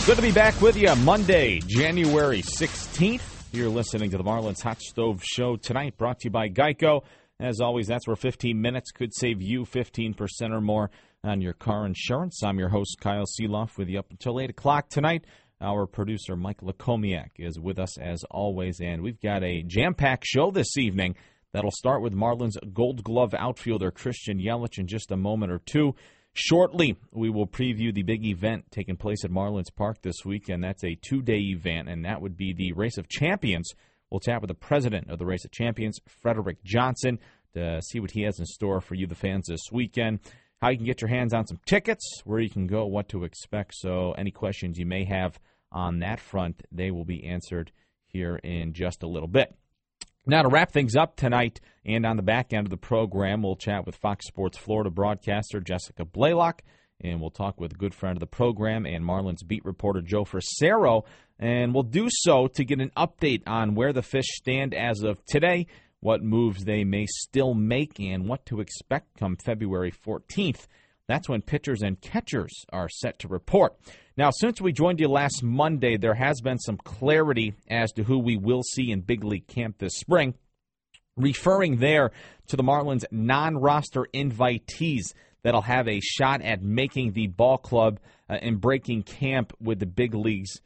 Good to be back with you Monday, January 16th. You're listening to the Marlins Hot Stove Show tonight, brought to you by Geico. As always, that's where 15 minutes could save you 15% or more on your car insurance. I'm your host, Kyle Seeloff, with you up until 8 o'clock tonight. Our producer, Mike Lakomiak, is with us as always, and we've got a jam-packed show this evening that'll start with Marlins Gold Glove outfielder Christian Yelich in just a moment or two. Shortly, we will preview the big event taking place at Marlins Park this weekend. That's a two-day event, and that would be the Race of Champions. We'll chat with the president of the Race of Champions, Frederick Johnson, to see what he has in store for you, the fans, this weekend, how you can get your hands on some tickets, where you can go, what to expect. So any questions you may have on that front, they will be answered here in just a little bit. Now, to wrap things up tonight and on the back end of the program, we'll chat with Fox Sports Florida broadcaster Jessica Blaylock, and we'll talk with a good friend of the program and Marlins beat reporter Joe Frisero, and we'll do so to get an update on where the Fish stand as of today, what moves they may still make, and what to expect come February 14th. That's when pitchers and catchers are set to report. Now, since we joined you last Monday, there has been some clarity as to who we will see in big league camp this spring, referring there to the Marlins' non-roster invitees that'll have a shot at making the ball club and breaking camp with the big leagues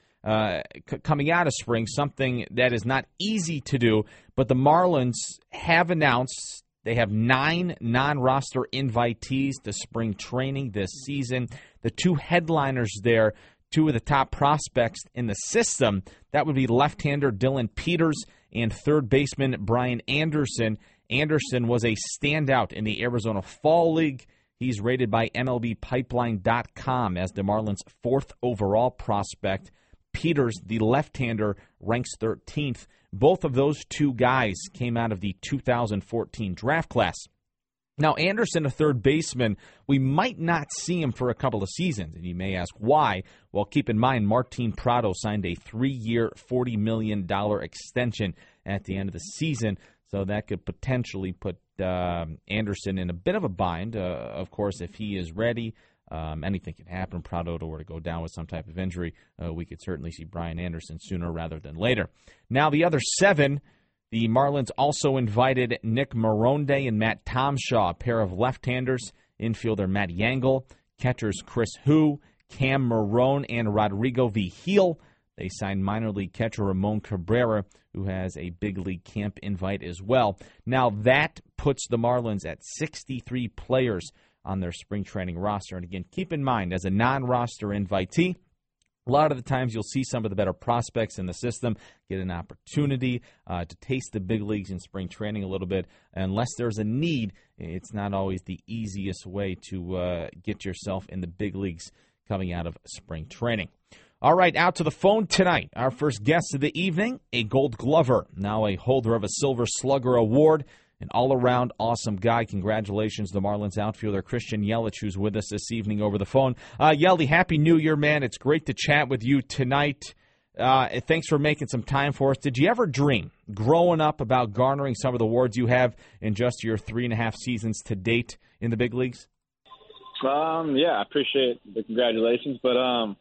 coming out of spring, something that is not easy to do, but the Marlins have announced they have 9 non-roster invitees to spring training this season. The two headliners there, two of the top prospects in the system, that would be left-hander Dylan Peters and third baseman Brian Anderson. Anderson was a standout in the Arizona Fall League. He's rated by MLBpipeline.com as the Marlins' 4th overall prospect. Peters, the left-hander, ranks 13th. Both of those two guys came out of the 2014 draft class. Now, Anderson, a third baseman, we might not see him for a couple of seasons, and you may ask why. Well, keep in mind, Martin Prado signed a 3-year, $40 million extension at the end of the season, so that could potentially put Anderson in a bit of a bind. Of course, if he is ready, anything can happen. Prado were to go down with some type of injury, we could certainly see Brian Anderson sooner rather than later. Now, the other 7, the Marlins also invited Nick Maronde and Matt Tomshaw, a pair of left-handers, infielder Matt Yangle, catchers Chris Hu, Cam Marone, and Rodrigo Vigil. They signed minor league catcher Ramon Cabrera, who has a big league camp invite as well. Now, that puts the Marlins at 63 players on their spring training roster. And again, keep in mind, as a non-roster invitee, a lot of the times you'll see some of the better prospects in the system get an opportunity to taste the big leagues in spring training a little bit. Unless there's a need, it's not always the easiest way to get yourself in the big leagues coming out of spring training. All right, out to the phone tonight. Our first guest of the evening, a Gold Glover, now a holder of a Silver Slugger Award. An all-around awesome guy. Congratulations to the Marlins outfielder, Christian Yelich, who's with us this evening over the phone. Yelly, Happy New Year, man. It's great to chat with you tonight. Thanks for making some time for us. Did you ever dream, growing up, about garnering some of the awards you have in just your 3.5 seasons to date in the big leagues? Yeah, I appreciate the congratulations, but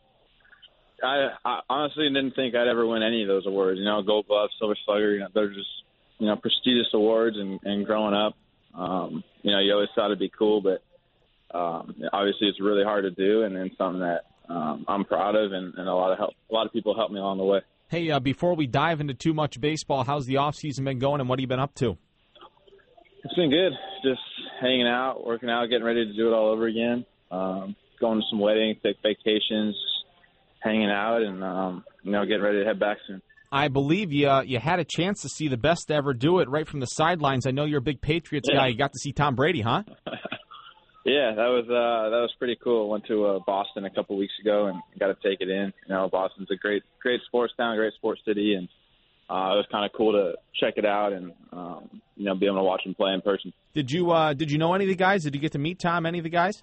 I honestly didn't think I'd ever win any of those awards. You know, Gold Glove, Silver Slugger, they're just prestigious awards, and growing up, you always thought it'd be cool, but obviously it's really hard to do, and then something that I'm proud of, and a lot of people helped me along the way. Hey, before we dive into too much baseball, how's the offseason been going, and what have you been up to? It's been good. Just hanging out, working out, getting ready to do it all over again. Going to some weddings, take vacations, hanging out, and getting ready to head back soon. I believe you had a chance to see the best to ever do it right from the sidelines. I know you're a big Patriots guy. You got to see Tom Brady, huh? Yeah, that was pretty cool. Went to Boston a couple weeks ago and got to take it in. Boston's a great sports town, great sports city, and it was kind of cool to check it out and be able to watch him play in person. Did you know any of the guys? Did you get to meet Tom? Any of the guys?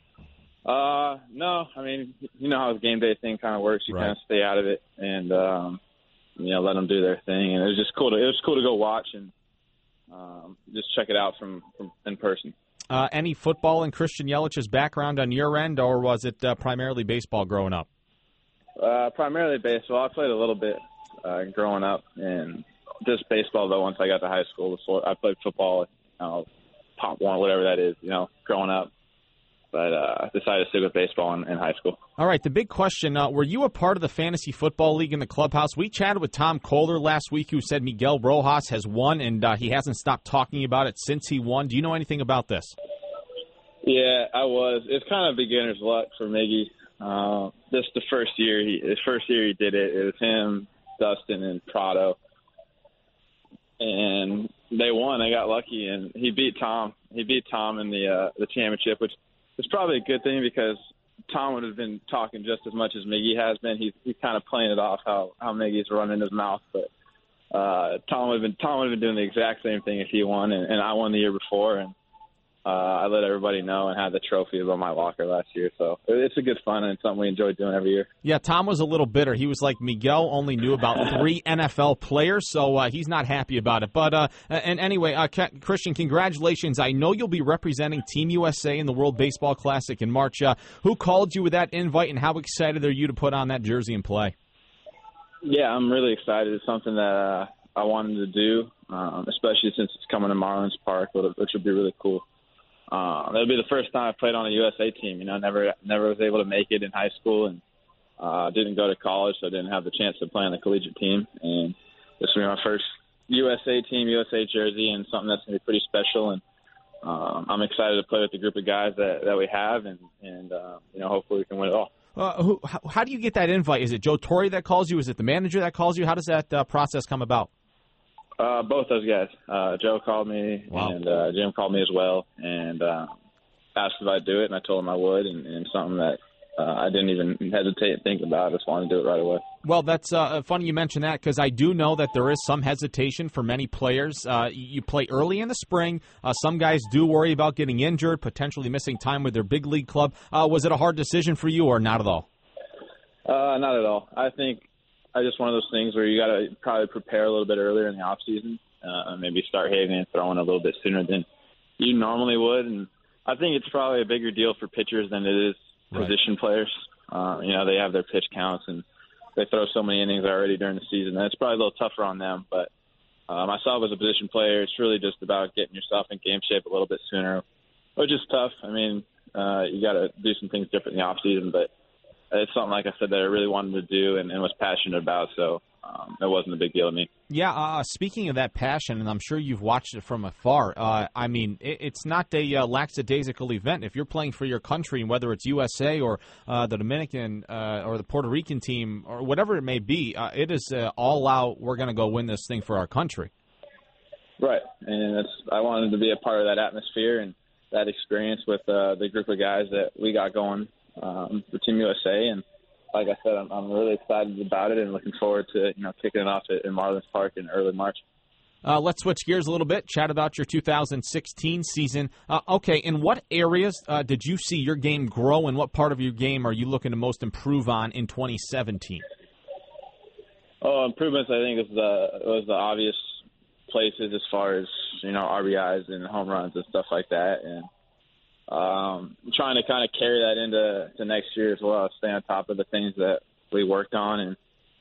No. I mean, you know how his game day thing kind of works. You kind of stay out of it and let them do their thing. And it was just cool to go watch and just check it out from in person. Any football in Christian Yelich's background on your end, or was it primarily baseball growing up? Primarily baseball. I played a little bit growing up, and just baseball, though, once I got to high school. Before I played football, Pop Warner, whatever that is, growing up. But I decided to stick with baseball in high school. All right, the big question, were you a part of the Fantasy Football League in the clubhouse? We chatted with Tom Kohler last week, who said Miguel Rojas has won, and he hasn't stopped talking about it since he won. Do you know anything about this? Yeah, I was. It's kind of beginner's luck for Miggy. This the first year he did it. It was him, Dustin, and Prado. And they won. They got lucky, and he beat Tom. He beat Tom in the championship, which is probably a good thing because Tom would have been talking just as much as Miggy has been. He's kind of playing it off how Miggy's running his mouth, but Tom would have been doing the exact same thing if he won, and I won the year before, and I let everybody know and had the trophies on my locker last year. So it's a good fun and it's something we enjoy doing every year. Yeah, Tom was a little bitter. He was like, Miguel only knew about 3 NFL players, so he's not happy about it. But and anyway, Christian, congratulations. I know you'll be representing Team USA in the World Baseball Classic in March. Who called you with that invite, and how excited are you to put on that jersey and play? Yeah, I'm really excited. It's something that I wanted to do, especially since it's coming to Marlins Park, which would be really cool. It'll be the first time I played on a USA team. Never was able to make it in high school, and didn't go to college, so I didn't have the chance to play on the collegiate team. And this will be my first USA team, USA jersey, and something that's going to be pretty special. And I'm excited to play with the group of guys that we have, and hopefully we can win it all. How do you get that invite? Is it Joe Torre that calls you? Is it the manager that calls you? How does that process come about? Both those guys. Joe called me, wow. And Jim called me as well, and asked if I'd do it, and I told him I would, and something that I didn't even hesitate and think about. I just wanted to do it right away. Well, that's funny you mention that, because I do know that there is some hesitation for many players. You play early in the spring. Some guys do worry about getting injured, potentially missing time with their big league club. Was it a hard decision for you, or not at all? Not at all. I think just one of those things where you got to probably prepare a little bit earlier in the off season, maybe start hitting and throwing a little bit sooner than you normally would. And I think it's probably a bigger deal for pitchers than it is position players. They have their pitch counts and they throw so many innings already during the season. And it's probably a little tougher on them. But myself as a position player, it's really just about getting yourself in game shape a little bit sooner, which is tough. I mean, you got to do some things different in the off season, but it's something, like I said, that I really wanted to do and was passionate about, so it wasn't a big deal to me. Yeah, speaking of that passion, and I'm sure you've watched it from afar, it's not a lackadaisical event. If you're playing for your country, whether it's USA or the Dominican or the Puerto Rican team or whatever it may be, it is all out, we're going to go win this thing for our country. Right, and I wanted to be a part of that atmosphere and that experience with the group of guys that we got going for Team USA, and like I said, I'm really excited about it and looking forward to kicking it off in Marlins Park in early March. Let's switch gears a little bit. Chat about your 2016 season. Okay, in what areas did you see your game grow, and what part of your game are you looking to most improve on in 2017? Oh, improvements, I think, was the obvious places as far as RBIs and home runs and stuff like that, and trying to kind of carry that into next year as well, stay on top of the things that we worked on and,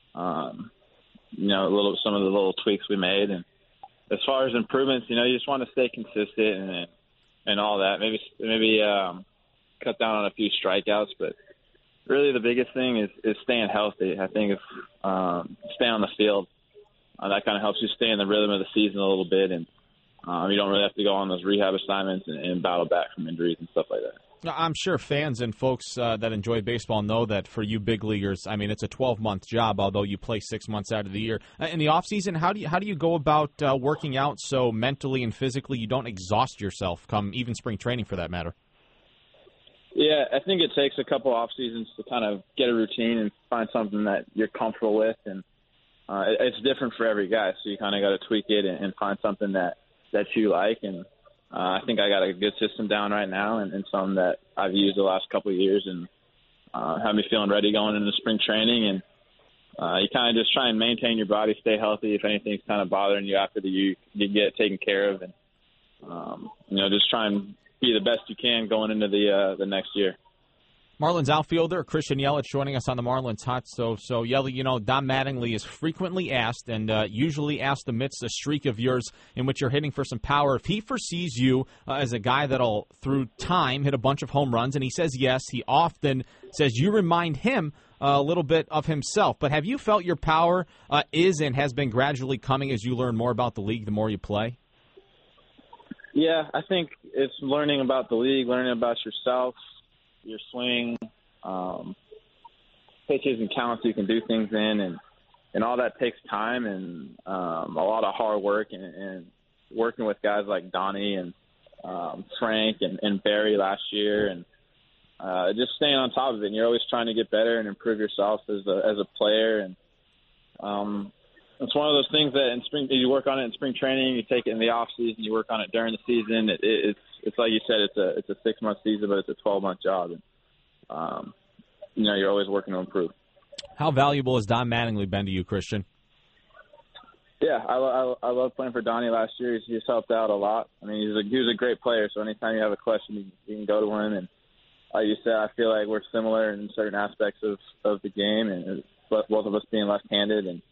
some of the little tweaks we made. And as far as improvements, you just want to stay consistent and all that. Maybe cut down on a few strikeouts, but really the biggest thing is staying healthy. I think if stay on the field, that kind of helps you stay in the rhythm of the season a little bit, and you don't really have to go on those rehab assignments and battle back from injuries and stuff like that. I'm sure fans and folks that enjoy baseball know that for you big leaguers, I mean, it's a 12-month job, although you play 6 months out of the year. In the offseason, how do you go about working out so mentally and physically you don't exhaust yourself come even spring training for that matter? Yeah, I think it takes a couple off seasons to kind of get a routine and find something that you're comfortable with, and it's different for every guy, so you kind of got to tweak it and find something that you like, and I think I got a good system down right now, and some that I've used the last couple of years, and have me feeling ready going into spring training. And you kind of just try and maintain your body, stay healthy. If anything's kind of bothering you after you get taken care of, and just try and be the best you can going into the next year. Marlins outfielder Christian Yelich joining us on the Marlins Hot Stove. So, Yelich, Don Mattingly is frequently asked, and usually asked amidst a streak of yours in which you're hitting for some power, if he foresees you as a guy that'll, through time, hit a bunch of home runs, and he says yes. He often says you remind him a little bit of himself. But have you felt your power is and has been gradually coming as you learn more about the league the more you play? Yeah, I think it's learning about the league, learning about yourself, your swing, pitches and counts you can do things in, and all that takes time and a lot of hard work and working with guys like Donnie and Frank and Barry last year, and just staying on top of it. And you're always trying to get better and improve yourself as a player. And it's one of those things that in spring you work on it in spring training, you take it in the off season, you work on it during the season. It's like you said, it's a 6-month season, but it's a 12-month job. And, you're always working to improve. How valuable has Don Mattingly been to you, Christian? Yeah, I love playing for Donnie last year. He's helped out a lot. I mean, he was a great player, so anytime you have a question, you can go to him. And like you said, I feel like we're similar in certain aspects of the game, and both of us being left-handed. And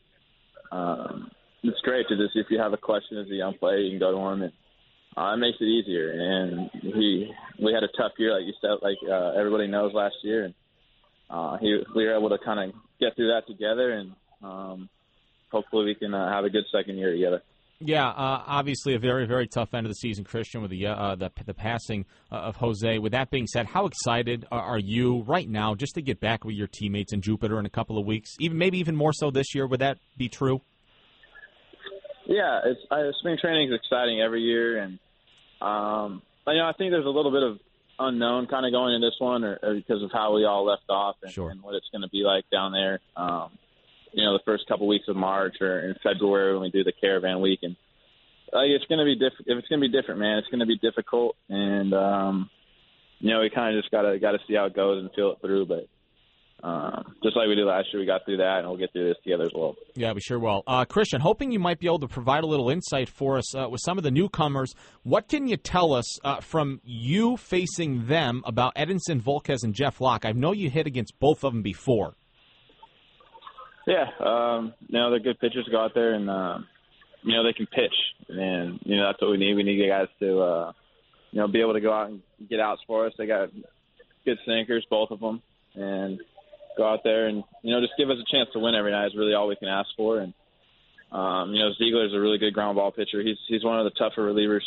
it's great to just, if you have a question as a young player, you can go to him, and it makes it easier. And we had a tough year, like you said, like everybody knows last year, and we were able to kind of get through that together, and hopefully we can have a good second year together. Yeah, obviously a very, very tough end of the season, Christian, with the passing of Jose. With that being said, how excited are you right now just to get back with your teammates in Jupiter in a couple of weeks? Maybe even more so this year. Would that be true? Yeah, spring training is exciting every year, and I think there's a little bit of unknown kind of going in this one, or because of how we all left off and, sure, and what it's going to be like down there. The first couple weeks of March or in February when we do the caravan week, and it's going to be different. If it's going to be different, man, it's going to be difficult, and we kind of just got to see how it goes and feel it through. But just like we did last year, we got through that, and we'll get through this together as well. Yeah, we sure will. Christian, hoping you might be able to provide a little insight for us with some of the newcomers. What can you tell us from you facing them about Edinson Volquez and Jeff Locke? I know you hit against both of them before. Yeah, they're good pitchers to go out there, and they can pitch, and that's what we need. We need guys to be able to go out and get outs for us. They got good sinkers, both of them, and go out there and just give us a chance to win every night is really all we can ask for. And Ziegler's a really good ground ball pitcher. He's one of the tougher relievers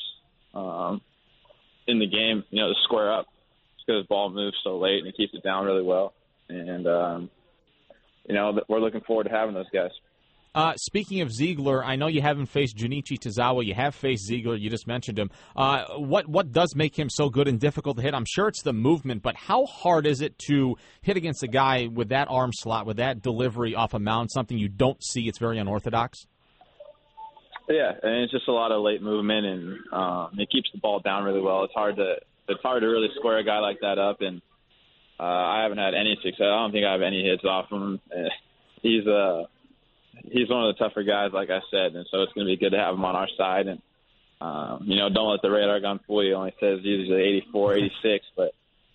in the game. To square up because his ball moves so late and he keeps it down really well. And we're looking forward to having those guys. Speaking of Ziegler, I know you haven't faced Junichi Tozawa. You have faced Ziegler. You just mentioned him. What does make him so good and difficult to hit? I'm sure it's the movement, but how hard is it to hit against a guy with that arm slot, with that delivery off a mound, something you don't see? It's very unorthodox. Yeah, and it's just a lot of late movement, and it keeps the ball down really well. It's hard to really square a guy like that up, and I haven't had any success. I don't think I have any hits off him. He's one of the tougher guys, like I said, and so it's going to be good to have him on our side. And, don't let the radar gun fool you. It only says usually 84, 86, but,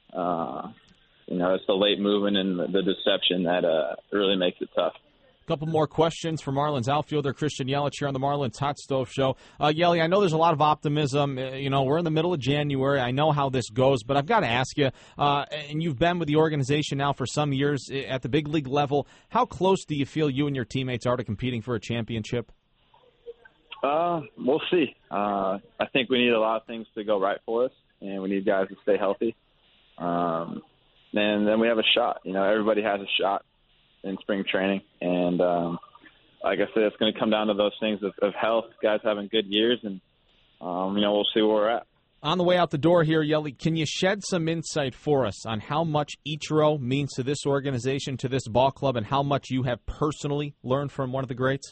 it's the late movement and the deception that really makes it tough. Couple more questions for Marlins outfielder Christian Yelich here on the Marlins Hot Stove Show. Yelly, I know there's a lot of optimism. We're in the middle of January. I know how this goes, but I've got to ask you, and you've been with the organization now for some years at the big league level, how close do you feel you and your teammates are to competing for a championship? We'll see. I think we need a lot of things to go right for us, and we need guys to stay healthy. And then we have a shot. Everybody has a shot in spring training, and like I said, it's going to come down to those things of health, guys having good years, and we'll see where we're at. On the way out the door here, Yelly, can you shed some insight for us on how much Ichiro means to this organization, to this ball club, and how much you have personally learned from one of the greats?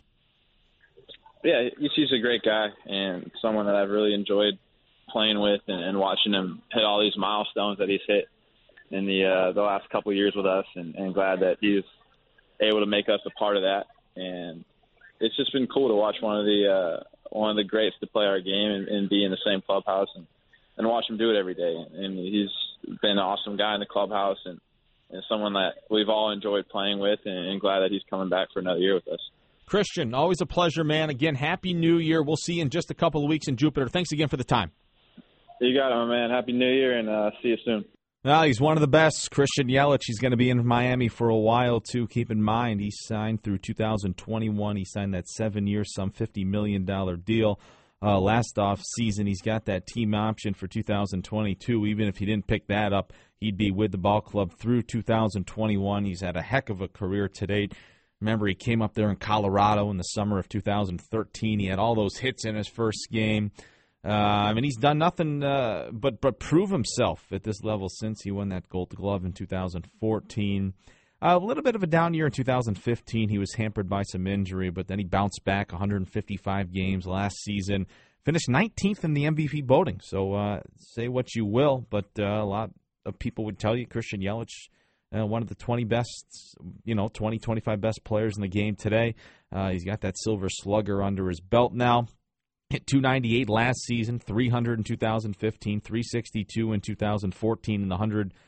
Yeah, he's a great guy and someone that I've really enjoyed playing with and watching him hit all these milestones that he's hit in the last couple of years with us, and glad that he's able to make us a part of that. And it's just been cool to watch one of the greats to play our game and be in the same clubhouse and watch him do it every day. And he's been an awesome guy in the clubhouse, and and someone that we've all enjoyed playing with, and glad that he's coming back for another year with us. Christian, always a pleasure, man. Again, Happy New Year. We'll see you in just a couple of weeks in Jupiter. Thanks again for the time. You got it, my man. Happy New Year, and see you soon. Well, he's one of the best. Christian Yelich, he's going to be in Miami for a while, too. Keep in mind, he signed through 2021. He signed that 7-year, some $50 million deal. Last off season, he's got that team option for 2022. Even if he didn't pick that up, he'd be with the ball club through 2021. He's had a heck of a career to date. Remember, he came up there in Colorado in the summer of 2013. He had all those hits in his first game. He's done nothing but prove himself at this level since he won that Gold Glove in 2014. A little bit of a down year in 2015. He was hampered by some injury, but then he bounced back 155 games last season. Finished 19th in the MVP voting. So say what you will, but a lot of people would tell you Christian Yelich, one of the 20 best, 20, 25 best players in the game today. He's got that Silver Slugger under his belt now. Hit 298 last season, 300 in 2015, 362 in 2014, and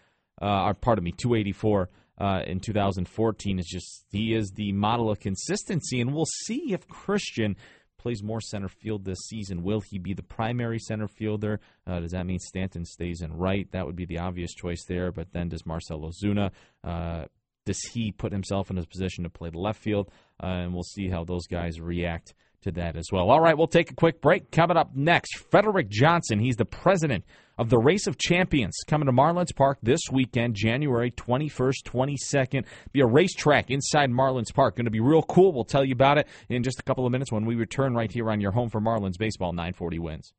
284 in 2014. He is the model of consistency, and we'll see if Christian plays more center field this season. Will he be the primary center fielder? Does that mean Stanton stays in right? That would be the obvious choice there, but then does Marcell Ozuna, does he put himself in a position to play the left field? And we'll see how those guys react to that as well. All right, we'll take a quick break. Coming up next, Frederick Johnson. He's the president of the Race of Champions, coming to Marlins Park this weekend, January 21st, 22nd. Be a racetrack inside Marlins Park. Going to be real cool. We'll tell you about it in just a couple of minutes when we return right here on your home for Marlins baseball, 940 Wins.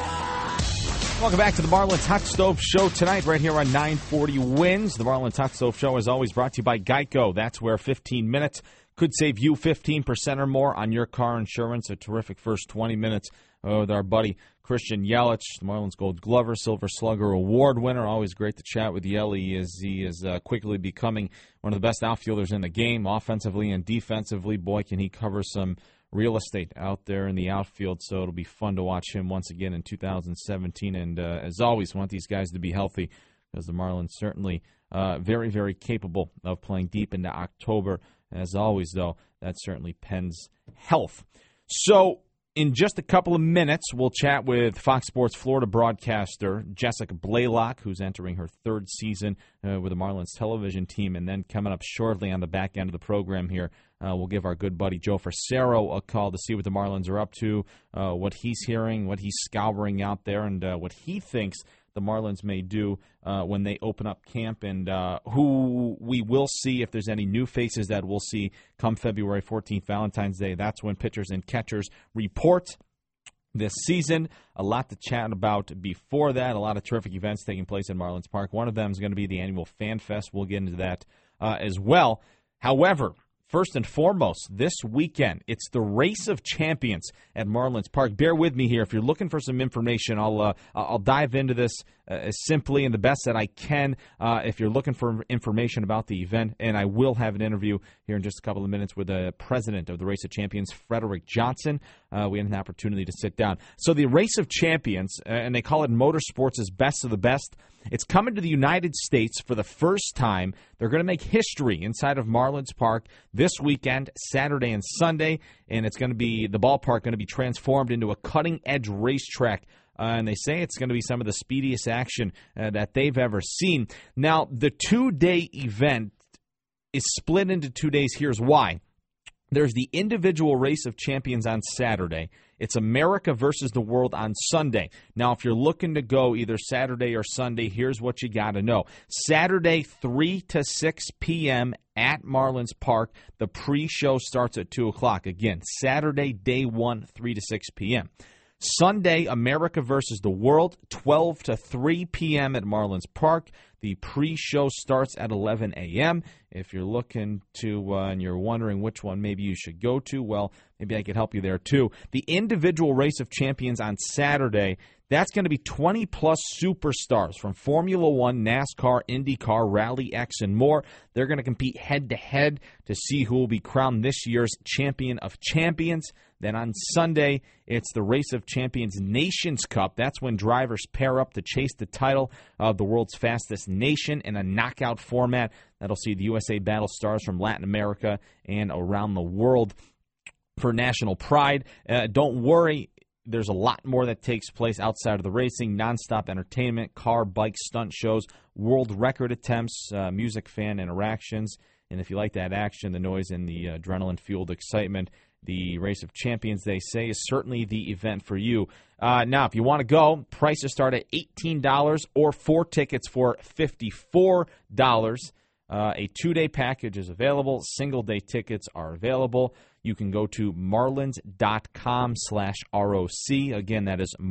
Welcome back to the Marlins Hot Stove Show tonight, right here on 940 Wins. The Marlins Hot Stove Show is always brought to you by Geico. That's where 15 minutes could save you 15% or more on your car insurance. A terrific first 20 minutes with our buddy Christian Yelich, the Marlins Gold Glover, Silver Slugger Award winner. Always great to chat with Yelly as he is quickly becoming one of the best outfielders in the game, offensively and defensively. Boy, can he cover some real estate out there in the outfield, so it'll be fun to watch him once again in 2017. And as always, want these guys to be healthy because the Marlins certainly very, very capable of playing deep into October. As always, though, that certainly pens health. So in just a couple of minutes, we'll chat with Fox Sports Florida broadcaster Jessica Blaylock, who's entering her third season with the Marlins television team. And then coming up shortly on the back end of the program here, we'll give our good buddy Joe Forcero a call to see what the Marlins are up to, what he's hearing, what he's scouring out there, and what he thinks the Marlins may do when they open up camp, and who we will see, if there's any new faces that we'll see come February 14th, Valentine's Day. That's when pitchers and catchers report this season. A lot to chat about before that. A lot of terrific events taking place in Marlins Park. One of them is going to be the annual Fan Fest. We'll get into that as well. However, first and foremost, this weekend, it's the Race of Champions at Marlins Park. Bear with me here. If you're looking for some information, I'll dive into this as simply and the best that I can. If you're looking for information about the event, and I will have an interview here in just a couple of minutes with the president of the Race of Champions, Frederick Johnson. We had an opportunity to sit down. So the Race of Champions, and they call it Motorsports' Best of the Best, it's coming to the United States for the first time. They're going to make history inside of Marlins Park this weekend, Saturday and Sunday, and it's going to be the ballpark going to be transformed into a cutting-edge racetrack. And they say it's going to be some of the speediest action that they've ever seen. Now, the two-day event is split into 2 days. Here's why. There's the individual Race of Champions on Saturday. It's America versus the world on Sunday. Now, if you're looking to go either Saturday or Sunday, here's what you got to know. Saturday, 3 to 6 p.m. at Marlins Park. The pre-show starts at 2 o'clock. Again, Saturday, day one, 3 to 6 p.m. Sunday, America versus the world, 12 to 3 p.m. at Marlins Park. The pre-show starts at 11 a.m. If you're looking to and you're wondering which one maybe you should go to, well, maybe I could help you there too. The individual Race of Champions on Saturday, That's going to be 20-plus superstars from Formula One, NASCAR, IndyCar, Rally X, and more. They're going to compete head-to-head to see who will be crowned this year's Champion of Champions. Then on Sunday, it's the Race of Champions Nations Cup. That's when drivers pair up to chase the title of the world's fastest nation in a knockout format. That'll see the USA battle stars from Latin America and around the world for national pride. Don't worry, there's a lot more that takes place outside of the racing. Nonstop entertainment, car, bike, stunt shows, world record attempts, music fan interactions. And if you like that action, the noise, and the adrenaline-fueled excitement, the Race of Champions, they say, is certainly the event for you. Now, if you want to go, prices start at $18 or 4 tickets for $54. A 2-day package is available. Single-day tickets are available. You can go to marlins.com/ROC. Again, that is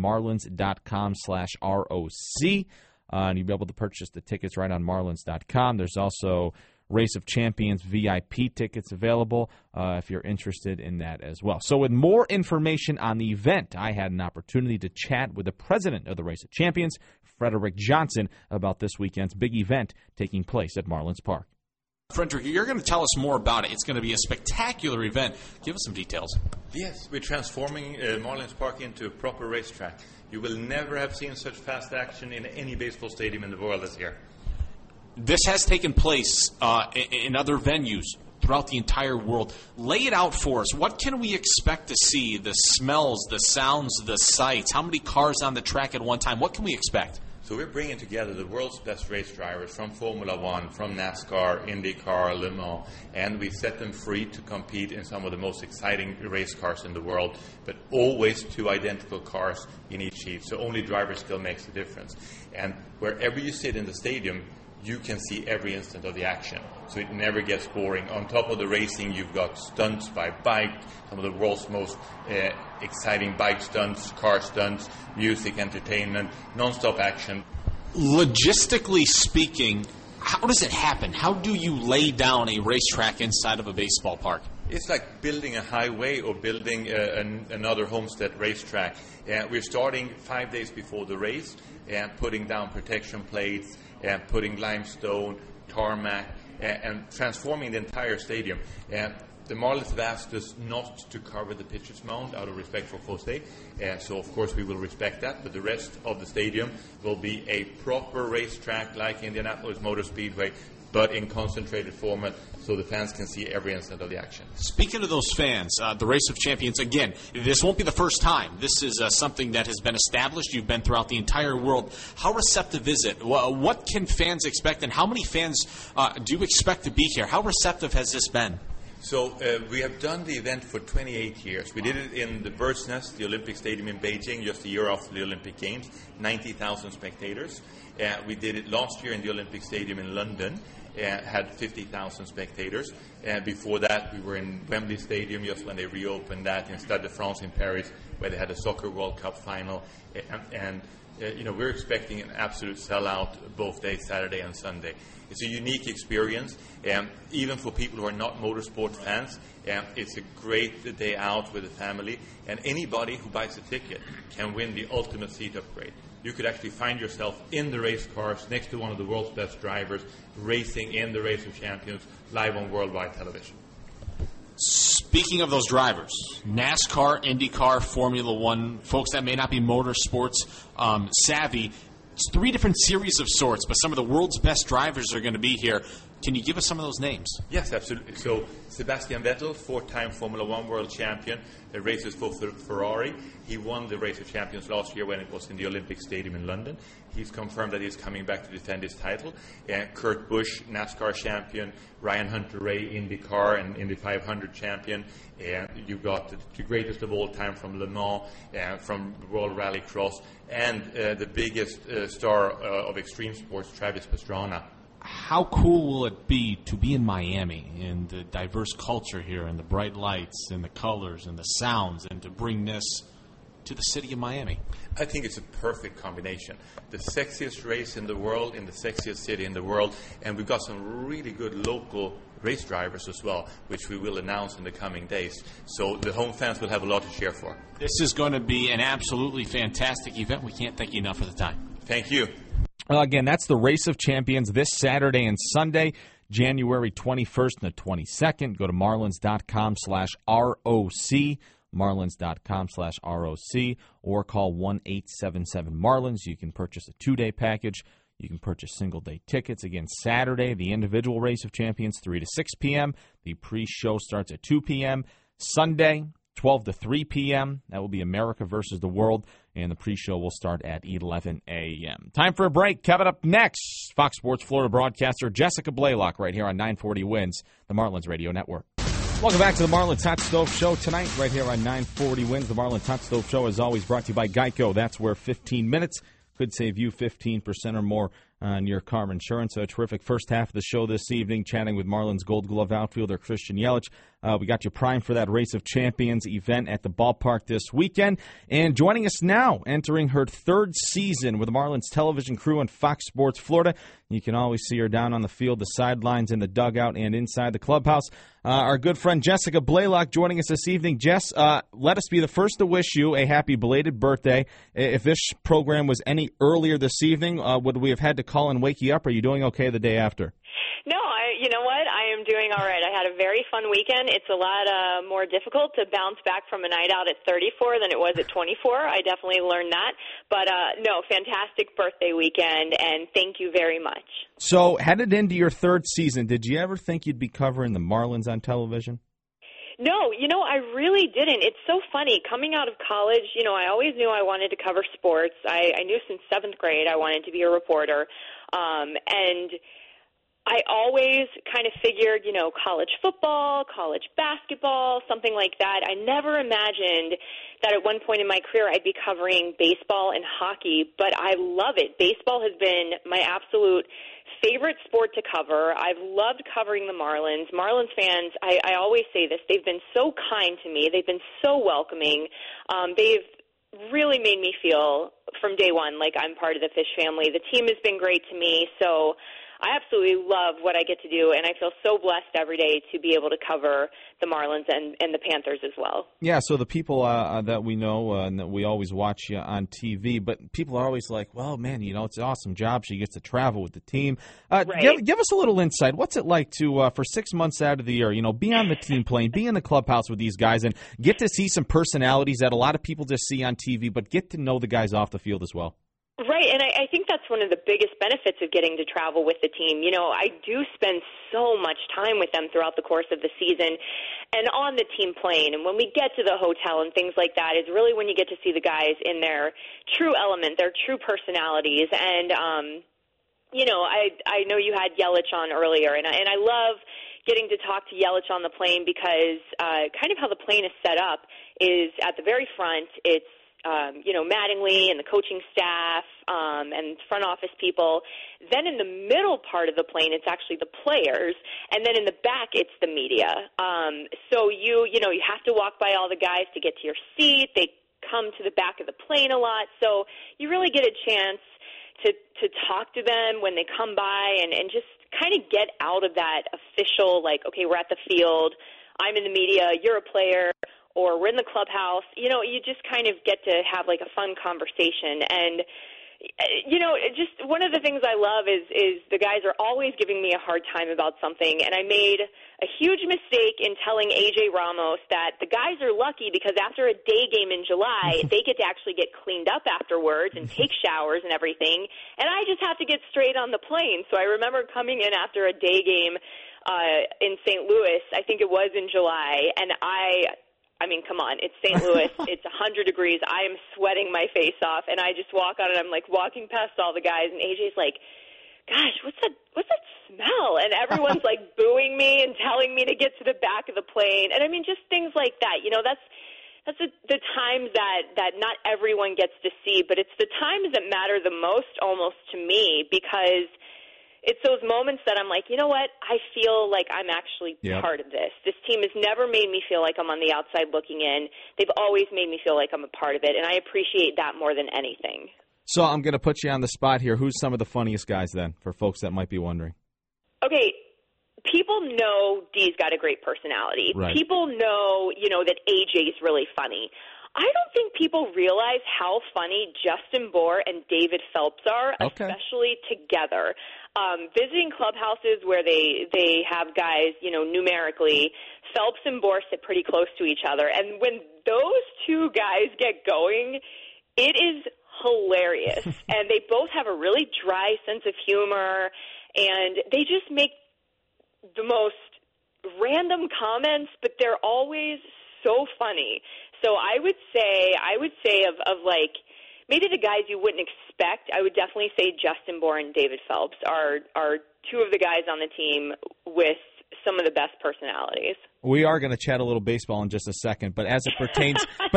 marlins.com/ROC. And you'll be able to purchase the tickets right on marlins.com. There's also Race of Champions VIP tickets available if you're interested in that as well. So with more information on the event, I had an opportunity to chat with the president of the Race of Champions, Frederick Johnson, about this weekend's big event taking place at Marlins Park. Frederick, you're going to tell us more about it. It's going to be a spectacular event. Give us some details. Yes, we're transforming Marlins Park into a proper racetrack. You will never have seen such fast action in any baseball stadium in the world this year. This has taken place in other venues throughout the entire world. Lay it out for us. What can we expect to see? The smells, the sounds, the sights. How many cars on the track at one time? What can we expect? So we're bringing together the world's best race drivers from Formula One, from NASCAR, IndyCar, Le Mans, and we set them free to compete in some of the most exciting race cars in the world, but always 2 identical cars in each heat, so only driver skill makes the difference. And wherever you sit in the stadium, you can see every instant of the action, so it never gets boring. On top of the racing, you've got stunts by bike, some of the world's most exciting bike stunts, car stunts, music, entertainment, non-stop action. Logistically speaking, how does it happen? How do you lay down a racetrack inside of a baseball park? It's like building a highway or building another Homestead racetrack. We're starting 5 days before the race and putting down protection plates, and putting limestone, tarmac, and transforming the entire stadium. The Marlins have asked us not to cover the pitcher's mound out of respect for Jose, so of course we will respect that, but the rest of the stadium will be a proper racetrack like Indianapolis Motor Speedway, but in concentrated format so the fans can see every instant of the action. Speaking of those fans, the Race of Champions, again, this won't be the first time. This is something that has been established. You've been throughout the entire world. How receptive is it? What can fans expect, and how many fans do you expect to be here? How receptive has this been? So we have done the event for 28 years. We did it in the Bird's Nest, the Olympic Stadium in Beijing, just a year after the Olympic Games, 90,000 spectators. We did it last year in the Olympic Stadium in London, had 50,000 spectators. Before that, we were in Wembley Stadium just when they reopened that, in Stade de France in Paris, where they had a Soccer World Cup final. We're expecting an absolute sellout both days, Saturday and Sunday. It's a unique experience, even for people who are not motorsport fans. It's a great day out with the family, and anybody who buys a ticket can win the ultimate seat upgrade. You could actually find yourself in the race cars next to one of the world's best drivers, racing in the Race of Champions, live on worldwide television. Speaking of those drivers, NASCAR, IndyCar, Formula One, folks that may not be motorsports savvy, it's 3 different series of sorts, but some of the world's best drivers are going to be here. Can you give us some of those names? Yes, absolutely. So Sebastian Vettel, 4-time Formula One world champion, races for Ferrari. He won the Race of Champions last year when it was in the Olympic Stadium in London. He's confirmed that he's coming back to defend his title. Kurt Busch, NASCAR champion. Ryan Hunter-Reay, IndyCar and Indy 500 champion. You've got the greatest of all time from Le Mans, from World Rallycross, and the biggest star of extreme sports, Travis Pastrana. How cool will it be to be in Miami and the diverse culture here and the bright lights and the colors and the sounds, and to bring this to the city of Miami? I think it's a perfect combination. The sexiest race in the world, in the sexiest city in the world, and we've got some really good local race drivers as well, which we will announce in the coming days. So the home fans will have a lot to cheer for. This is going to be an absolutely fantastic event. We can't thank you enough for the time. Thank you. Again, that's the Race of Champions this Saturday and Sunday, January 21st and the 22nd. Go to marlins.com/ROC, marlins.com/ROC, or call 1-877-MARLINS. You can purchase a 2-day package. You can purchase single-day tickets. Again, Saturday, the individual Race of Champions, 3 to 6 p.m. The pre-show starts at 2 p.m. Sunday, 12 to 3 p.m. That will be America versus the World, and the pre-show will start at 11 a.m. Time for a break. Coming up next, Fox Sports Florida broadcaster Jessica Blaylock right here on 940 Wins, the Marlins Radio Network. Welcome back to the Marlins Hot Stove Show tonight right here on 940 Wins. The Marlins Hot Stove Show is always brought to you by Geico. That's where 15 minutes could save you 15% or more on your car insurance. A terrific first half of the show this evening, chatting with Marlins Gold Glove outfielder Christian Yelich. We got you primed for that Race of Champions event at the ballpark this weekend. And joining us now, entering her third season with the Marlins television crew on Fox Sports Florida. You can always see her down on the field, the sidelines, in the dugout, and inside the clubhouse. Our good friend Jessica Blaylock joining us this evening. Jess, let us be the first to wish you a happy belated birthday. If this program was any earlier this evening, would we have had to call and wake you up? Are you doing okay the day after? No, you know what? I am doing all right. I had a very fun weekend. It's a lot more difficult to bounce back from a night out at 34 than it was at 24. I definitely learned that. But, no, fantastic birthday weekend, and thank you very much. So, headed into your third season, did you ever think you'd be covering the Marlins on television? No, I really didn't. It's so funny. Coming out of college, I always knew I wanted to cover sports. I knew since 7th grade I wanted to be a reporter. And I always kind of figured, college football, college basketball, something like that. I never imagined that at one point in my career I'd be covering baseball and hockey, but I love it. Baseball has been my absolute favorite sport to cover. I've loved covering the Marlins. Marlins fans, I always say this, they've been so kind to me. They've been so welcoming. They've really made me feel from day one like I'm part of the Fish family. The team has been great to me, so I absolutely love what I get to do, and I feel so blessed every day to be able to cover the Marlins and the Panthers as well. Yeah, so the people that we know and that we always watch on TV, but people are always like, well, man, it's an awesome job. She gets to travel with the team. Right. Give us a little insight. What's it like to, for 6 months out of the year, be on the team plane, be in the clubhouse with these guys, and get to see some personalities that a lot of people just see on TV, but get to know the guys off the field as well? Right, and I think that's one of the biggest benefits of getting to travel with the team. I do spend so much time with them throughout the course of the season and on the team plane. And when we get to the hotel and things like that is really when you get to see the guys in their true element, their true personalities. And, I know you had Yelich on earlier, and I love getting to talk to Yelich on the plane because kind of how the plane is set up is at the very front, it's Mattingly and the coaching staff and front office people. Then in the middle part of the plane, it's actually the players. And then in the back, it's the media. So you have to walk by all the guys to get to your seat. They come to the back of the plane a lot. So you really get a chance to talk to them when they come by and just kind of get out of that official, like, okay, we're at the field, I'm in the media, you're a player, or we're in the clubhouse. You just kind of get to have like a fun conversation. And, just one of the things I love is the guys are always giving me a hard time about something. And I made a huge mistake in telling A.J. Ramos that the guys are lucky because after a day game in July, they get to actually get cleaned up afterwards and take showers and everything. And I just have to get straight on the plane. So I remember coming in after a day game in St. Louis, I think it was in July, and I mean, come on, it's St. Louis, it's 100 degrees, I am sweating my face off, and I just walk on and I'm like walking past all the guys, and AJ's like, gosh, what's that smell? And everyone's like booing me and telling me to get to the back of the plane, and I mean, just things like that, that's the times that not everyone gets to see, but it's the times that matter the most almost to me, because it's those moments that I'm like, you know what, I feel like I'm actually part of this. This team has never made me feel like I'm on the outside looking in. They've always made me feel like I'm a part of it, and I appreciate that more than anything. So I'm going to put you on the spot here. Who's some of the funniest guys then, for folks that might be wondering? Okay, people know Dee's got a great personality. Right. People know, that AJ's really funny. I don't think people realize how funny Justin Bohr and David Phelps are, especially together. Visiting clubhouses where they have guys, numerically, Phelps and Bohr sit pretty close to each other. And when those two guys get going, it is hilarious. And they both have a really dry sense of humor, and they just make the most random comments, but they're always so funny. So I would say of like maybe the guys you wouldn't expect, I would definitely say Justin Bohr and David Phelps are two of the guys on the team with some of the best personalities. We are going to chat a little baseball in just a second, but as it pertains,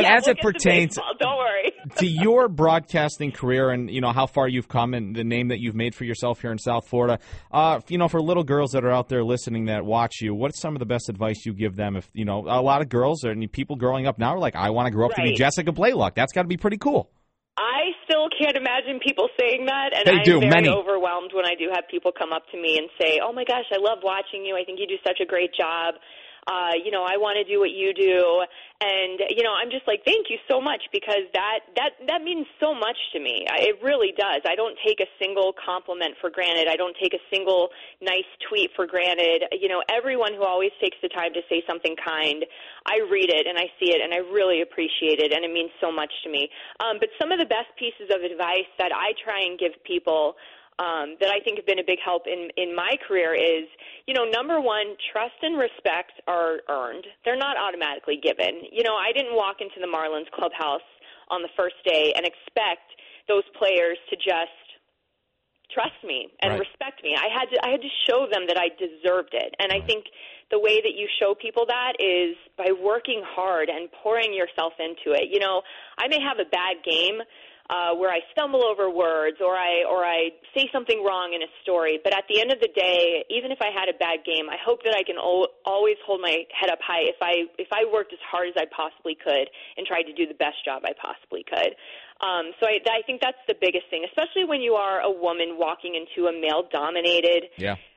don't worry, to your broadcasting career and how far you've come and the name that you've made for yourself here in South Florida, for little girls that are out there listening that watch you, what's some of the best advice you give them? If a lot of girls and people growing up now are like, I want to grow up to be Jessica Blaylock. That's got to be pretty cool. I still can't imagine people saying that, and I'm very overwhelmed when I do have people come up to me and say, "Oh my gosh, I love watching you. I think you do such a great job. I want to do what you do." And, I'm just like, thank you so much, because that means so much to me. It really does. I don't take a single compliment for granted. I don't take a single nice tweet for granted. Everyone who always takes the time to say something kind, I read it and I see it and I really appreciate it, and it means so much to me. But some of the best pieces of advice that I try and give people that I think have been a big help in my career is, number one, trust and respect are earned. They're not automatically given. I didn't walk into the Marlins clubhouse on the first day and expect those players to just trust me and respect me. I had to show them that I deserved it. And I think the way that you show people that is by working hard and pouring yourself into it. I may have a bad game where I stumble over words or I say something wrong in a story. But at the end of the day, even if I had a bad game, I hope that I can always hold my head up high if I worked as hard as I possibly could and tried to do the best job I possibly could. So I think that's the biggest thing, especially when you are a woman walking into a male-dominated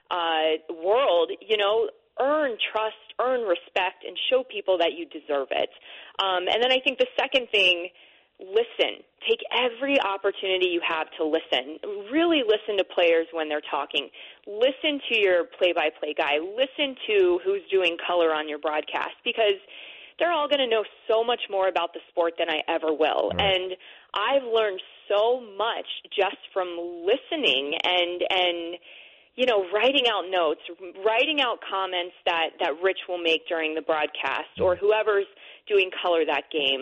world. Earn trust, earn respect, and show people that you deserve it. And then I think the second thing, listen. Take every opportunity you have to listen. Really listen to players when they're talking. Listen to your play-by-play guy. Listen to who's doing color on your broadcast, because they're all going to know so much more about the sport than I ever will. Right. And I've learned so much just from listening and writing out notes, writing out comments that Rich will make during the broadcast or whoever's doing color that game.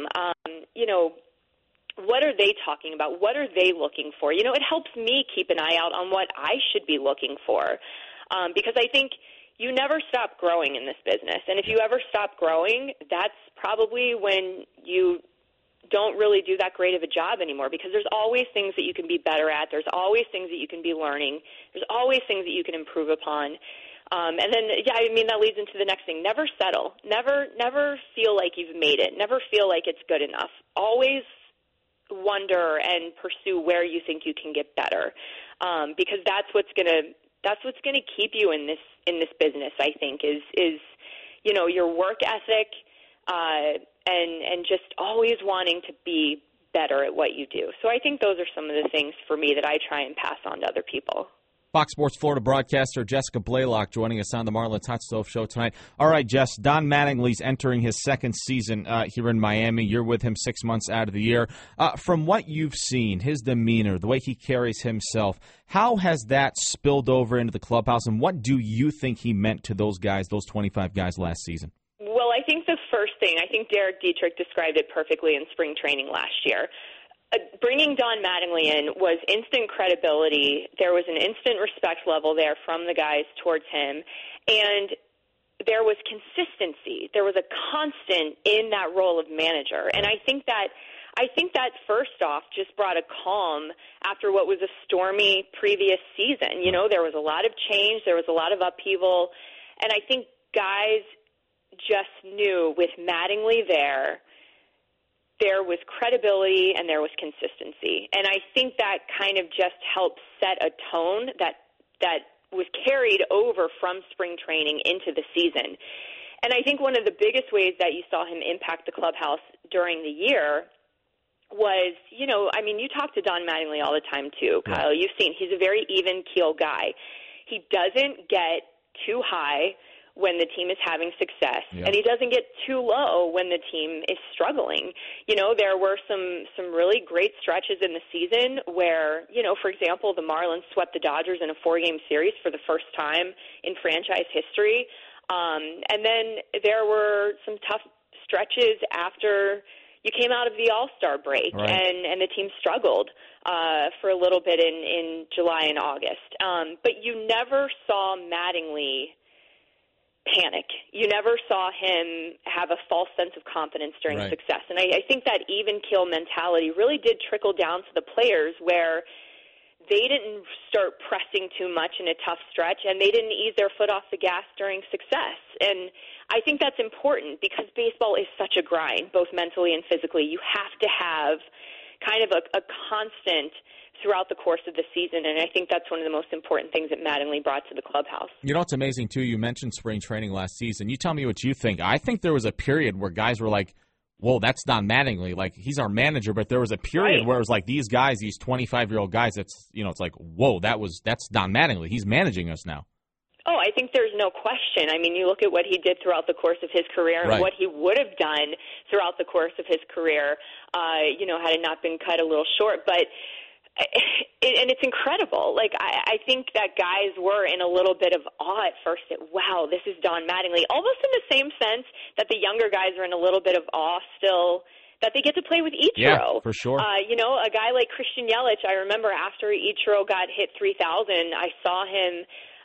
What are they talking about? What are they looking for? It helps me keep an eye out on what I should be looking for, because I think you never stop growing in this business. And if you ever stop growing, that's probably when you don't really do that great of a job anymore, because there's always things that you can be better at. There's always things that you can be learning. There's always things that you can improve upon. And then, that leads into the next thing. Never settle. Never feel like you've made it. Never feel like it's good enough. Always wonder and pursue where you think you can get better, because that's what's gonna keep you in this business. I think is your work ethic and just always wanting to be better at what you do. So I think those are some of the things for me that I try and pass on to other people. Fox Sports Florida broadcaster Jessica Blaylock joining us on the Marlins Hot Stove Show tonight. All right, Jess, Don Mattingly's entering his second season here in Miami. You're with him 6 months out of the year. From what you've seen, his demeanor, the way he carries himself, how has that spilled over into the clubhouse, and what do you think he meant to those guys, those 25 guys last season? Well, I think the first thing, I think Derek Dietrich described it perfectly in spring training last year. Bringing Don Mattingly in was instant credibility. There was an instant respect level there from the guys towards him, and there was consistency. There was a constant in that role of manager, and I think that first off just brought a calm after what was a stormy previous season. There was a lot of change, there was a lot of upheaval, and I think guys just knew with Mattingly there was credibility and there was consistency. And I think that kind of just helped set a tone that was carried over from spring training into the season. And I think one of the biggest ways that you saw him impact the clubhouse during the year was, you talk to Don Mattingly all the time too, Kyle. You've seen he's a very even-keel guy. He doesn't get too high when the team is having success, and he doesn't get too low when the team is struggling. There were some really great stretches in the season where, for example, the Marlins swept the Dodgers in a 4-game series for the first time in franchise history. And then there were some tough stretches after you came out of the All-Star break, right, and the team struggled for a little bit in July and August. But you never saw Mattingly panic. You never saw him have a false sense of confidence during success. And I think that even-keel mentality really did trickle down to the players, where they didn't start pressing too much in a tough stretch, and they didn't ease their foot off the gas during success. And I think that's important because baseball is such a grind, both mentally and physically. You have to have kind of a constant throughout the course of the season, and I think that's one of the most important things that Mattingly brought to the clubhouse. It's amazing, too. You mentioned spring training last season. You tell me what you think. I think there was a period where guys were like, whoa, that's Don Mattingly. Like, he's our manager, but there was a period where it was like these guys, these 25-year-old guys, it's like, whoa, that's Don Mattingly. He's managing us now. Oh, I think there's no question. I mean, you look at what he did throughout the course of his career and what he would have done throughout the course of his career, had it not been cut a little short. But and it's incredible. Like, I think that guys were in a little bit of awe at first that, wow, this is Don Mattingly, almost in the same sense that the younger guys are in a little bit of awe still that they get to play with Ichiro. Yeah, for sure. A guy like Christian Yelich, I remember after Ichiro got hit 3,000, I saw him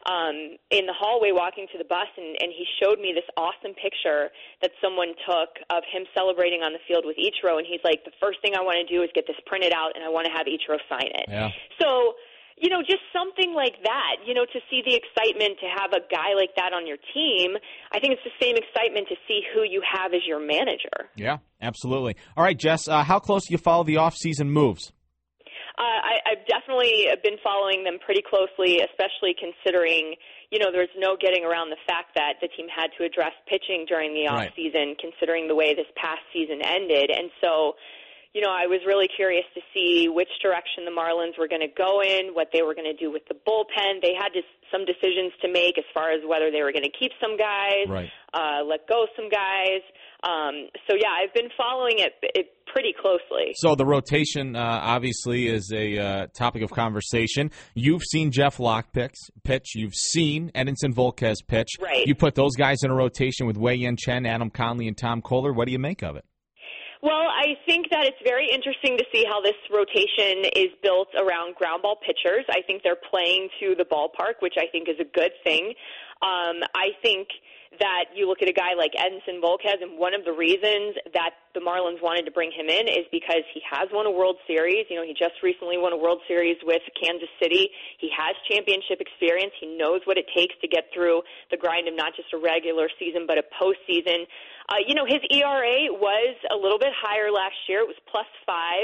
in the hallway walking to the bus, and he showed me this awesome picture that someone took of him celebrating on the field with Ichiro, and he's like, the first thing I want to do is get this printed out, and I want to have Ichiro sign it. Yeah. So, just something like that, to see the excitement to have a guy like that on your team, I think it's the same excitement to see who you have as your manager. Yeah, absolutely. All right, Jess, how close do you follow the off-season moves? I've definitely been following them pretty closely, especially considering, there's no getting around the fact that the team had to address pitching during the off-season, considering the way this past season ended. And so, I was really curious to see which direction the Marlins were going to go in, what they were going to do with the bullpen. They had some decisions to make as far as whether they were going to keep some guys, let go some guys. I've been following it pretty closely. So the rotation obviously is a topic of conversation. You've seen Jeff Locke pitch. You've seen Edinson Volquez pitch. Right. You put those guys in a rotation with Wei-Yin Chen, Adam Conley, and Tom Kohler. What do you make of it? Well, I think that it's very interesting to see how this rotation is built around ground ball pitchers. I think they're playing to the ballpark, which I think is a good thing. I think that you look at a guy like Edinson Volquez, and one of the reasons that the Marlins wanted to bring him in is because he has won a World Series. He just recently won a World Series with Kansas City. He has championship experience. He knows what it takes to get through the grind of not just a regular season but a postseason. His ERA was a little bit higher last year. It was +5.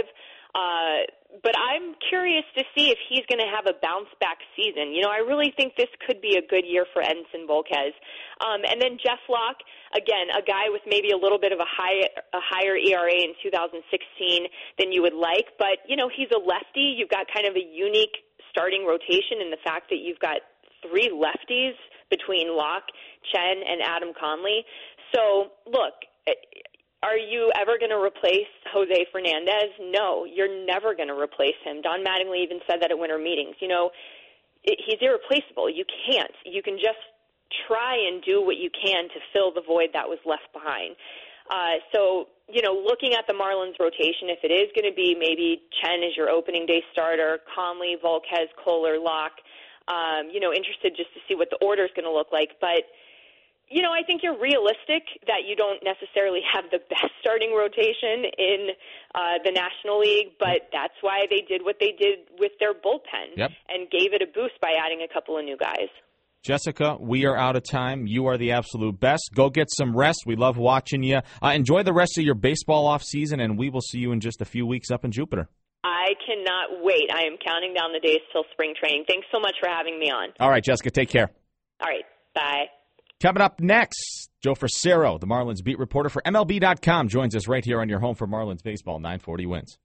But I'm curious to see if he's going to have a bounce-back season. I really think this could be a good year for Edinson Volquez. And then Jeff Locke, again, a guy with maybe a little bit of a higher ERA in 2016 than you would like. But, he's a lefty. You've got kind of a unique starting rotation in the fact that you've got 3 lefties between Locke, Chen, and Adam Conley. So, look, are you ever going to replace Jose Fernandez? No, you're never going to replace him. Don Mattingly even said that at winter meetings. He's irreplaceable. You can't. You can just try and do what you can to fill the void that was left behind. Looking at the Marlins rotation, if it is going to be maybe Chen as your opening day starter, Conley, Volquez, Kohler, Locke, interested just to see what the order is going to look like. But I think you're realistic that you don't necessarily have the best starting rotation in the National League, but that's why they did what they did with their bullpen and gave it a boost by adding a couple of new guys. Jessica, we are out of time. You are the absolute best. Go get some rest. We love watching you. Enjoy the rest of your baseball off season, and we will see you in just a few weeks up in Jupiter. I I cannot wait. I am counting down the days till spring training. Thanks so much for having me on. All right, Jessica, take care. All right, bye. Coming up next, Joe Frisaro, the Marlins beat reporter for MLB.com, joins us right here on your home for Marlins baseball, 940 Wins.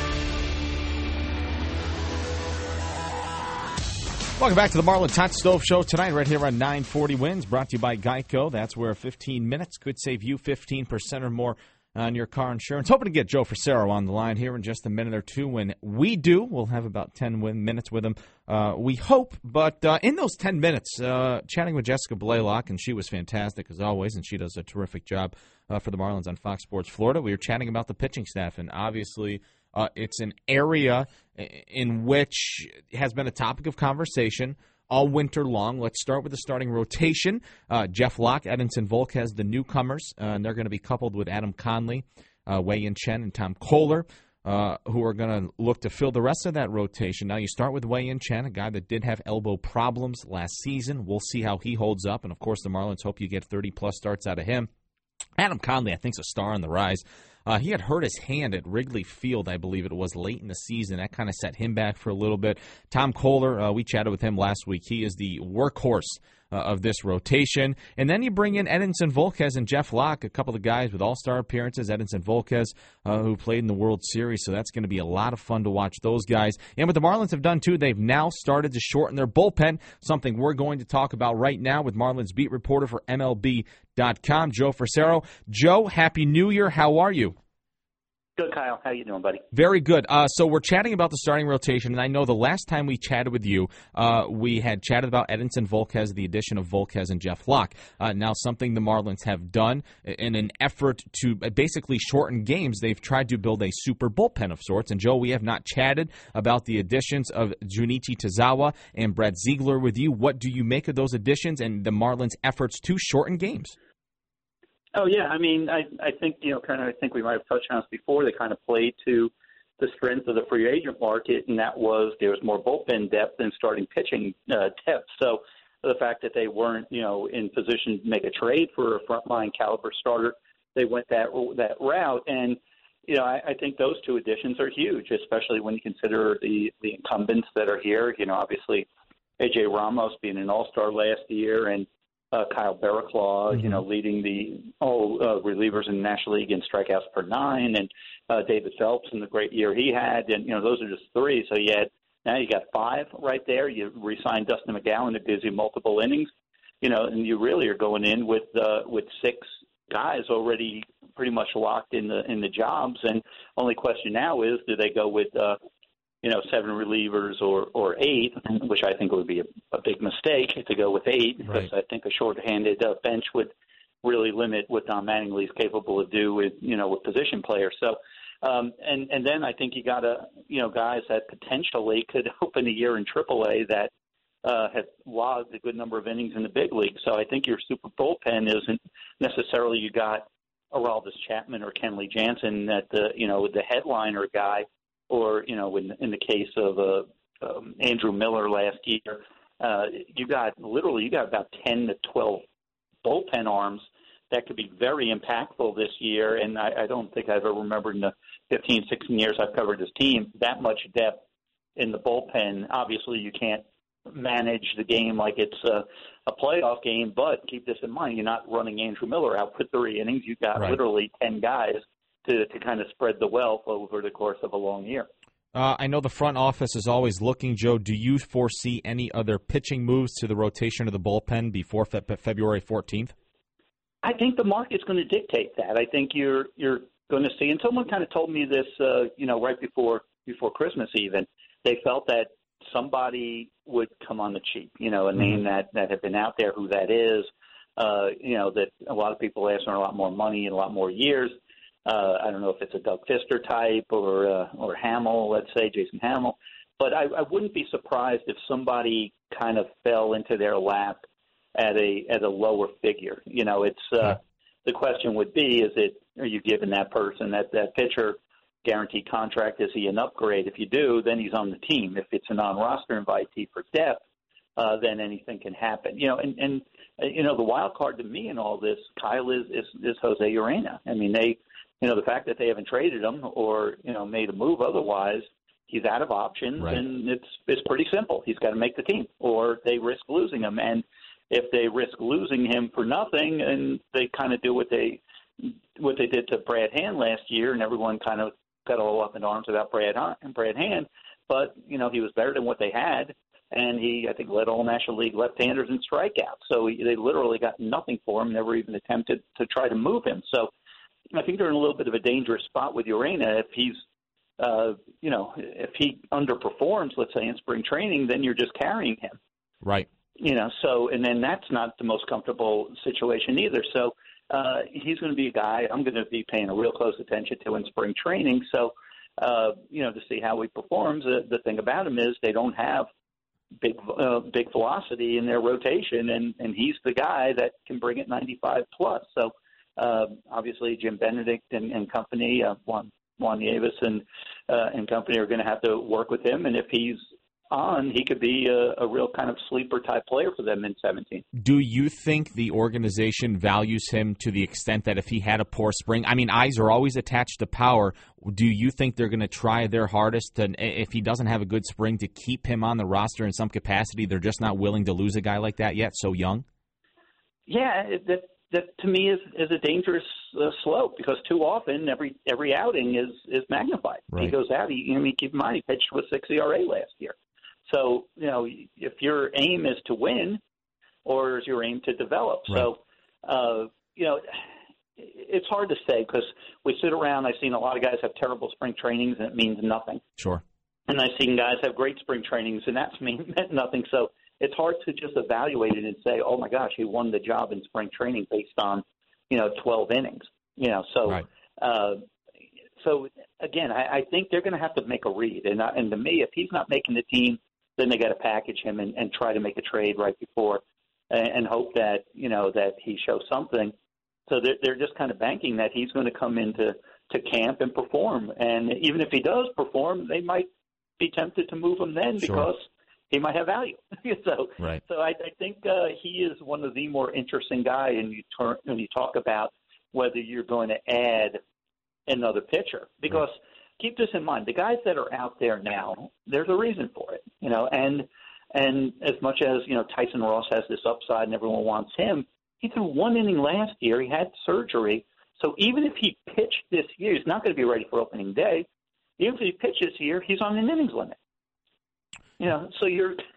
Welcome back to the Marlins Hot Stove Show tonight, right here on 940 Wins, brought to you by Geico. That's where 15 minutes could save you 15% or more on your car insurance. Hoping to get Joe Frisaro on the line here in just a minute or two. When we do, we'll have about 10 minutes with him, we hope. But in those 10 minutes, chatting with Jessica Blaylock, and she was fantastic as always, and she does a terrific job for the Marlins on Fox Sports Florida. We were chatting about the pitching staff, and obviously it's an area in which has been a topic of conversation all winter long. Let's start with the starting rotation. Jeff Locke, Edinson Volquez, the newcomers, and they're going to be coupled with Adam Conley, Wei-Yin Chen, and Tom Kohler, who are going to look to fill the rest of that rotation. Now, you start with Wei-Yin Chen, a guy that did have elbow problems last season. We'll see how he holds up, and, of course, the Marlins hope you get 30-plus starts out of him. Adam Conley, I think, is a star on the rise. He had hurt his hand at Wrigley Field, I believe it was, late in the season. That kind of set him back for a little bit. Tom Kohler, we chatted with him last week. He is the workhorse of this rotation. And then you bring in Edinson Volquez and Jeff Locke, a couple of guys with all-star appearances. Edinson Volquez, who played in the World Series, so that's going to be a lot of fun to watch those guys. And what the Marlins have done, too, they've now started to shorten their bullpen, something we're going to talk about right now with Marlins beat reporter for MLB.com, Joe Frisaro. Joe, Happy New Year. How are you? Good, Kyle. How you doing, buddy? Very good. So we're chatting about the starting rotation, and I know the last time we chatted with you, we had chatted about Edinson Volquez, the addition of Volquez and Jeff Locke. Now, something the Marlins have done in an effort to basically shorten games, they've tried to build a super bullpen of sorts. And, Joe, we have not chatted about the additions of Junichi Tazawa and Brad Ziegler with you. What do you make of those additions and the Marlins' efforts to shorten games? Oh, yeah. I mean, I think, I think we might have touched on this before. They kind of played to the strength of the free agent market, and that was there was more bullpen depth than starting pitching depth. So the fact that they weren't, in position to make a trade for a frontline caliber starter, they went that route. And, I think those two additions are huge, especially when you consider the incumbents that are here. Obviously, A.J. Ramos being an all-star last year, and Kyle Barraclough, leading the relievers in the National League in strikeouts per 9, and David Phelps in the great year he had, and those are just 3. So now you got 5 right there. You re-signed Dustin McGowan that gives you multiple innings, and you really are going in with 6 guys already pretty much locked in the jobs. And only question now is, do they go with 7 relievers or 8, which I think would be a big mistake to go with 8, because right. I think a short-handed bench would really limit what Don Mattingly is capable of do with position players. So, and then I think you got guys that potentially could open a year in AAA that have logged a good number of innings in the big league. So I think your super bullpen isn't necessarily you got Aroldis Chapman or Kenley Jansen that the headliner guy. Or, in the case of Andrew Miller last year, you got about 10 to 12 bullpen arms that could be very impactful this year. And I don't think I've ever remembered in the 15, 16 years I've covered this team that much depth in the bullpen. Obviously, you can't manage the game like it's a playoff game, but keep this in mind. You're not running Andrew Miller out for 3 innings. You've got right. literally 10 guys to kind of spread the wealth over the course of a long year. I know the front office is always looking, Joe. Do you foresee any other pitching moves to the rotation of the bullpen before February 14th? I think the market's going to dictate that. I think you're going to see, and someone kind of told me this, right before Christmas even. They felt that somebody would come on the cheap, a name that had been out there, who that is, that a lot of people ask for a lot more money and a lot more years. I don't know if it's a Doug Fister type or Hamill, let's say Jason Hamill, but I wouldn't be surprised if somebody kind of fell into their lap at a lower figure. It's the question would be: are you giving that person that pitcher guaranteed contract? Is he an upgrade? If you do, then he's on the team. If it's a non-roster invitee for depth, then anything can happen. And the wild card to me in all this, Kyle, is Jose Urena. I mean, the fact that they haven't traded him or, made a move otherwise, he's out of options, right. and it's pretty simple. He's got to make the team, or they risk losing him. And if they risk losing him for nothing, and they kind of do what they did to Brad Hand last year, and everyone kind of got all up in arms about Brad Hand, but he was better than what they had. And he, I think, led all National League left-handers in strikeouts. So they literally got nothing for him, never even attempted to try to move him. So I think they're in a little bit of a dangerous spot with Urena. If he's, if he underperforms, let's say, in spring training, then you're just carrying him. Right. So, and then that's not the most comfortable situation either. So he's going to be a guy I'm going to be paying a real close attention to in spring training. So, to see how he performs, the thing about him is they don't have big velocity in their rotation, and he's the guy that can bring it 95 plus. So obviously Jim Benedict and company, Juan Nieves and company are going to have to work with him, and if he's on, he could be a real kind of sleeper type player for them in 17. Do you think the organization values him to the extent that if he had a poor spring, I mean, eyes are always attached to power. Do you think they're going to try their hardest to, if he doesn't have a good spring, to keep him on the roster in some capacity? They're just not willing to lose a guy like that yet, so young? Yeah, that to me is a dangerous slope, because too often every outing is magnified. Right. He goes out. Keep in mind, he pitched with 6 ERA last year. So, if your aim is to win, or is your aim to develop? Right. So, it's hard to say, because we sit around. I've seen a lot of guys have terrible spring trainings, and it means nothing. Sure. And I've seen guys have great spring trainings, and that's meant nothing. So it's hard to just evaluate it and say, oh, my gosh, he won the job in spring training based on, 12 innings. So right. So, again, I think they're going to have to make a read. And to me, if he's not making the team, then they got to package him and try to make a trade right before and hope that, that he shows something. So they're just kind of banking that he's going to come into camp and perform. And even if he does perform, they might be tempted to move him then, sure, because he might have value. Right. So I think he is one of the more interesting guys when you talk about whether you're going to add another pitcher, because keep this in mind, the guys that are out there now, there's a reason for it, and as much as, Tyson Ross has this upside and everyone wants him, he threw 1 inning last year. He had surgery. So even if he pitched this year, he's not going to be ready for opening day. Even if he pitches this year, he's on an innings limit. So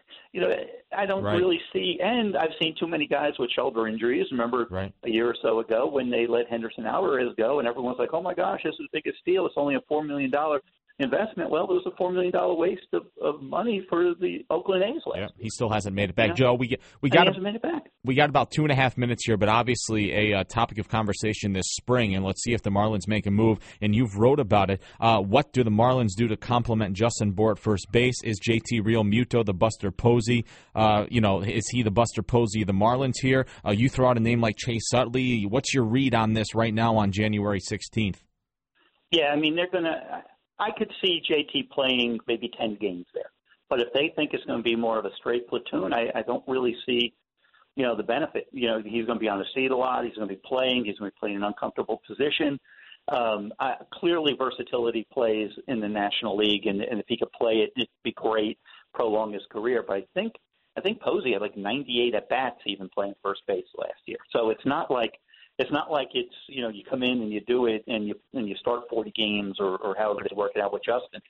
I don't really see, and I've seen too many guys with shoulder injuries. Remember a year or so ago when they let Henderson Alvarez go, and everyone's like, oh, my gosh, this is the biggest steal. It's only a $4 million investment. Well, it was a $4 million waste of money for the Oakland A's last year. He still hasn't made it back. Joe, we hasn't made it back. We got about 2.5 minutes here, but obviously a topic of conversation this spring, and let's see if the Marlins make a move, and you've wrote about it. What do the Marlins do to complement Justin Bour at first base? Is JT Real Muto the Buster Posey? Is he the Buster Posey of the Marlins here? You throw out a name like Chase Utley. What's your read on this right now on January 16th? Yeah, they're going to – I could see JT playing maybe 10 games there. But if they think it's going to be more of a straight platoon, I don't really see, the benefit. He's going to be on the seat a lot. He's going to be playing. He's going to be playing in an uncomfortable position. Clearly, versatility plays in the National League, and if he could play it, it'd be great, prolong his career. But I think Posey had like 98 at-bats even playing first base last year. So it's not like it's you come in and you do it and you start 40 games or however they work it out with Justin.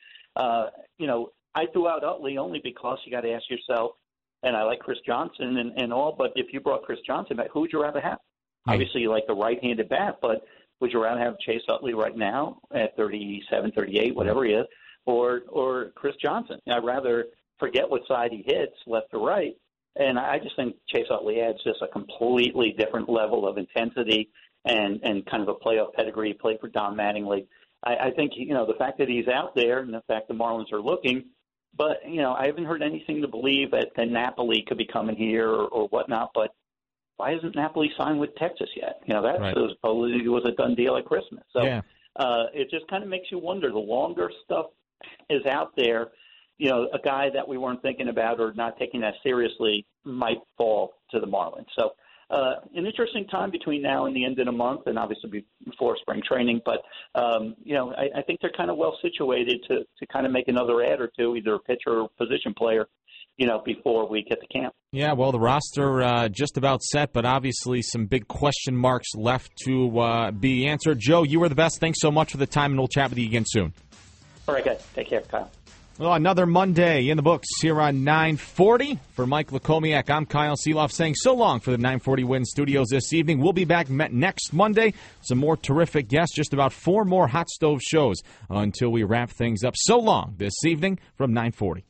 I threw out Utley only because you got to ask yourself, and I like Chris Johnson and all, but if you brought Chris Johnson back, who would you rather have? Right. Obviously, you like the right-handed bat, but would you rather have Chase Utley right now at 37, 38, whatever he is, or Chris Johnson? I'd rather forget what side he hits, left or right. And I just think Chase Utley adds just a completely different level of intensity and kind of a playoff pedigree. He played for Don Mattingly. I think, the fact that he's out there and the fact the Marlins are looking, but, I haven't heard anything to believe that Napoli could be coming here or whatnot. But why hasn't Napoli signed with Texas yet? That supposedly was a done deal at Christmas. So it just kind of makes you wonder. The longer stuff is out there, a guy that we weren't thinking about or not taking that seriously might fall to the Marlins. So an interesting time between now and the end of the month, and obviously before spring training. But I think they're kind of well situated to kind of make another add or two, either a pitcher or position player, before we get to camp. Yeah, well, the roster just about set, but obviously some big question marks left to be answered. Joe, you were the best. Thanks so much for the time, and we'll chat with you again soon. All right, guys. Take care, Kyle. Well, another Monday in the books here on 940. For Mike Lakomiak, I'm Kyle Seeloff saying so long for the 940 Win Studios this evening. We'll be back next Monday. Some more terrific guests, just about 4 more Hot Stove shows until we wrap things up. So long this evening from 940.